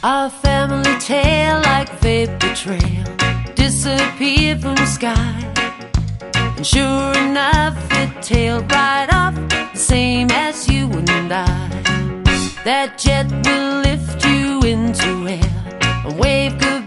Our family tale, like vapor trail, disappeared from the sky. And sure enough, it tailed right off, the same as you and I. That jet will lift you into air and wave goodbye